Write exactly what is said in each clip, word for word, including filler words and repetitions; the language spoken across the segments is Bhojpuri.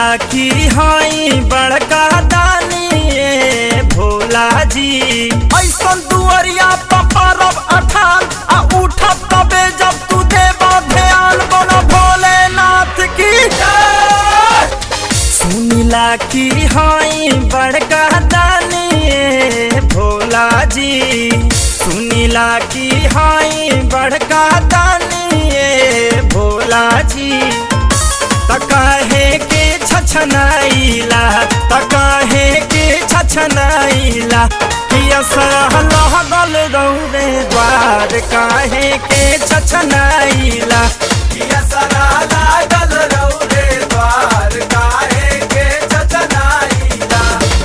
की हाई बड़का दानी भोला जी। ऐसा दुआरिया पपारब अठान आ उठब तबे जब तू देबा ध्यान। बोलो भोलेनाथ की जय। सुनीला की हाई बड़का दानी भोला जी। सुनीला की हाई बड़का दानी भोला जी। तकाहे के छछनाइला तकाहे के छछनाइला किया सहलह गल रौरे द्वार। काहे के छछनाइला किया सहलह गल रौरे द्वार। काहे के छछनाइला।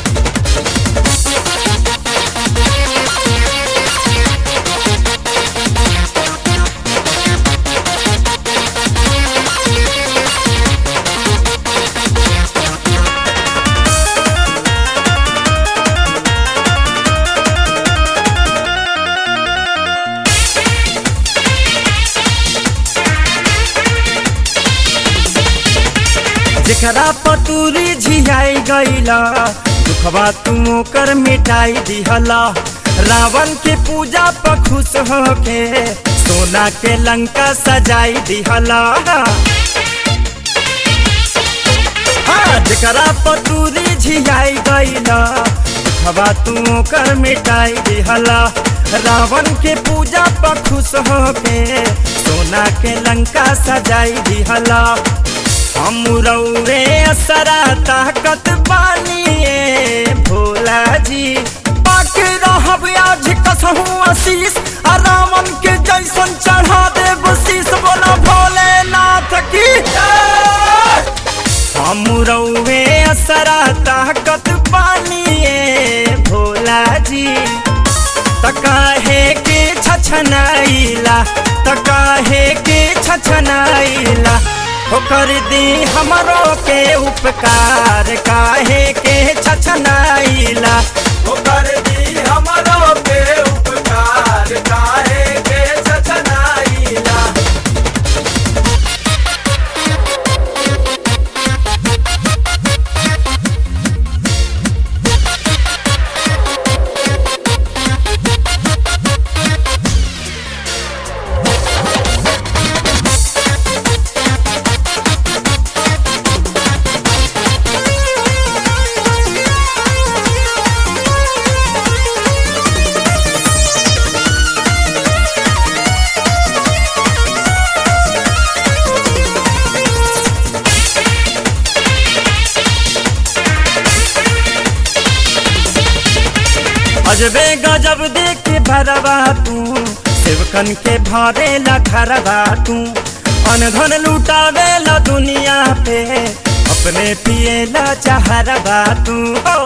जेकरा पतूरी झियाई गईला दुखवा तू कर मिटाई दिहला। रावण के पूजा पर खुश होके सोना के लंका सजाई दिहला। हाँ, जेकरा पतूरी झियाई गईला दुखवा तू कर मिटाई दिहला। रावण के पूजा पर खुश होके सोना के लंका सजाई दिहला। हम रौरे असरा ताकत बानी भोला जी। बाकी रहब आज कसहूँ आशीष आ रावण के जैसन चढ़ा देब शीश। बोला भोलेनाथ की जय। हम रौरे असरा ताकत बानी भोला जी। तकाहे के छछनाइला तकाहे के छछनाइला हो कर दी हमरो के उपकार। काहे के छछनाइला हो कर दी हमरो के उपकार। काहे के छछनाइला। अजबे गजब देख भरवा तू सेवकन के भरे ला खरवा तू। अनधन लुटावे ला दुनिया पे अपने पिए ला चाहरवा तू।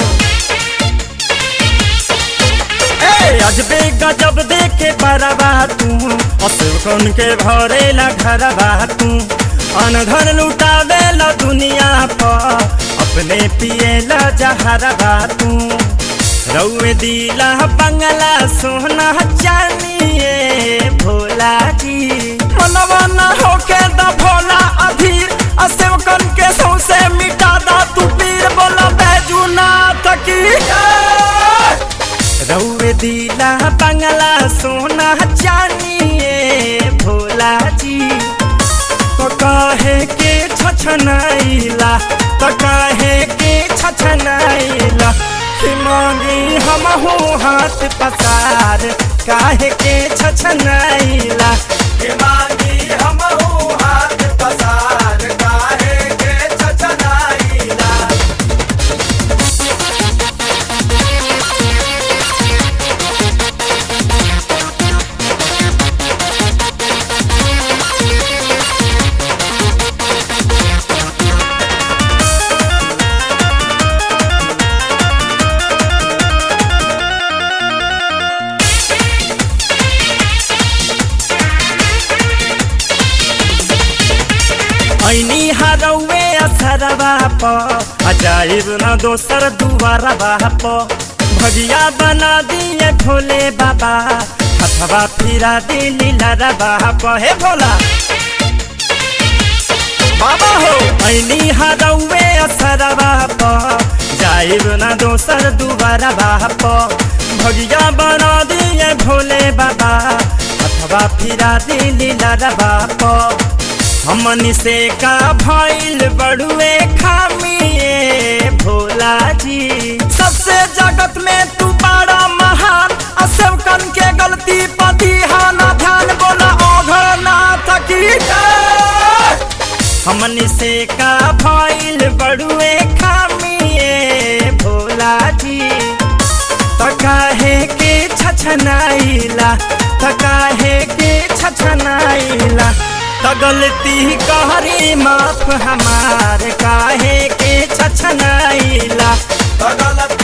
ए अजबे गजब देख भरवा तू सेवकन के भरे ला घरवा तू। अनधन लुटावे ला दुनिया पर अपने पिए ला चाहरवा तू। रौए दिला बंगला सोना चानिए भोला जी। मनवा न होके द भोला अधीर सेवकन के सौसे मिटा दा तू पीर। बोला बैजूनाथ की जय। रौए दिला बंगला सोना चानिए भोला जी। तो काहे के छछनाइला तो काहे के छछनाइला कि मांगी हमहू हाथ पसार। काहे के छछनाइला कि मांगी हमहू हाथ पसार। काहे के छछनाइला। ऐनी हरौए असरवा प अजाइब न दोसर दुआरवा प। भगिया बना दिए भोले बाबा हथवा फिरा दी लीला रवा प। हे भोला बाबा हो ऐनी हरौवे असरवा प जाइब ना दोसर दुबारा बाप भगिया बना दिए भोले बाबा अथवा फिरा दिली लारा बाप हमनी से का भइल बड़ुए खामिए भोला जी सबसे जगत में तू बड़ा महान असेवकन के गलती पति हाना ध्यान बोला ओघरनाथ की हमनी से का भइल बड़ुए खामिए भोला जी तकाहे के छछनाइला तकाहे के छछनाइला त गलती कहरी माफ हमार काहे के छछनाइला त गलती